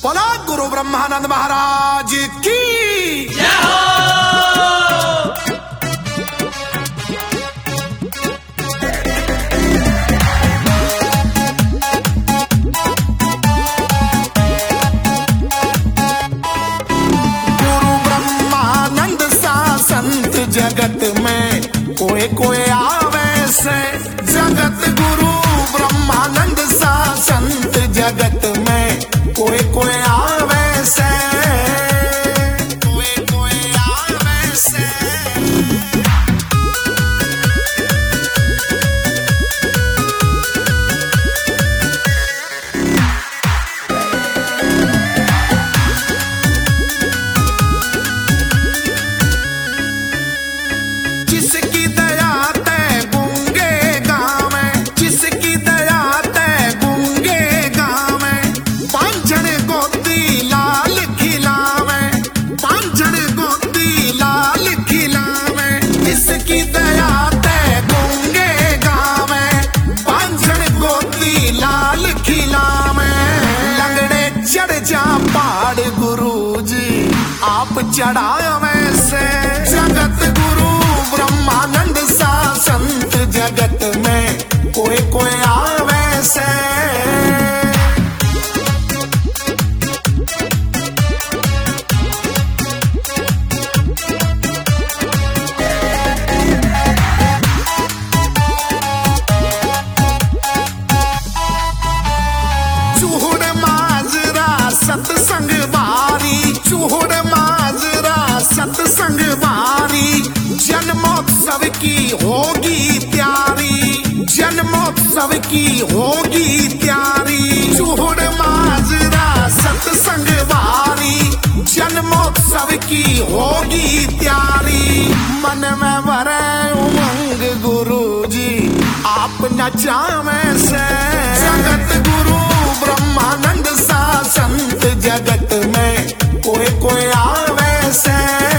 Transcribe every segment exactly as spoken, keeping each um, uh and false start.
बोला गुरु ब्रह्मानंद महाराज की जय हो। गुरु ब्रह्मानंद सा संत जगत में कोई कोई आवे से, जगत गुरु ब्रह्मानंद सा संत जगत में कोई कोई आवे से, कोई कोई आवे से। जिसकी दया ते गूंगे गावे, जिसकी दया ते गूंगे गावे, पांझण गोदी लाल खिलावे, पांझण गोदी लाल खिलावे। जिसकी दया ते गूंगे गावे, पांझण गोदी लाल खिलावे। लंगड़े चढ़ जा पहाड़ गुरु जी आप चढ़ावे से, जगत गुरु ब्रह्मानंद सा संत जगत में कोई कोई आवे से। चूहड़ माजरा सत्संग बारी, चूहड़ माजरा सत्संग बारी। जन्मोत्सव की होगी त्यारी, जन्मोत्सव की होगी त्यारी। चूहड़ माजरा सत्संग बारी, जन्मोत्सव की होगी त्यारी। मन में भरे उमंग गुरु जी आप नचावे से, जगत गुरु ब्रह्मानंद सा संत जगत में कोई कोई आवे से।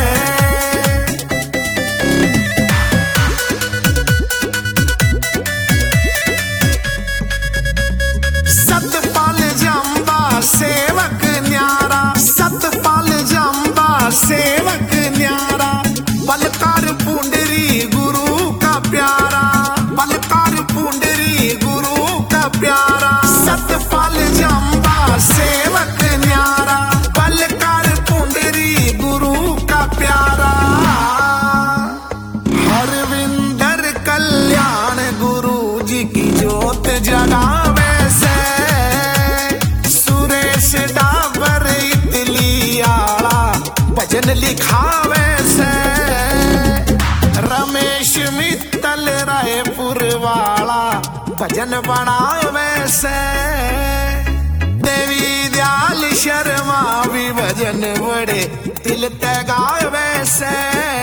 सतपाल जम्बा सेवक न्यारा, सतपाल जम्बा सेवक न्यारा। बलकार पुंडरी गुरु का प्यारा, बलकार पुंडरी गुरु का प्यारा। सतपाल जम्बा सेवक न्यारा, बलकार पुंडरी गुरु का प्यारा। हरविंदर कल्याण गुरु जी की जोत जगावे से, सुरेश डाबर इतली आला भजन लिखावे से। रमेश मित्तल रायपुर वाला भजन बनावे से। देवी दयाल शर्मा भी भजन बड़े दिल ते गावे से।